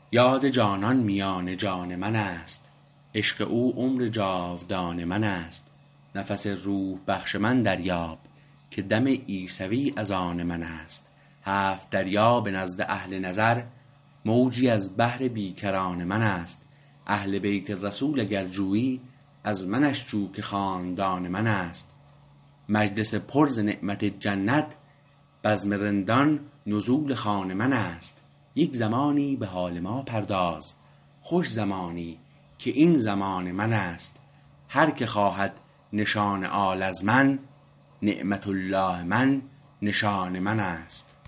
یاد جانان میان جان من است، عشق او عمر جاودان من است. نفس روح بخش من دریاب، که دم عیسوی از آن من است. هفت دریا به نزد اهل نظر، موجی از بحر بیکران من است. اهل بیت رسول اگر جویی، از منش جو که خاندان من است. مجلس پر ز نعمت جنت، بزم رندان نزول خوان من است. یک زمانی به حال ما پرداز، خوش زمانی که این زمان من است. هر که خواهد نشان آل از من، نعمت الله من نشان من است.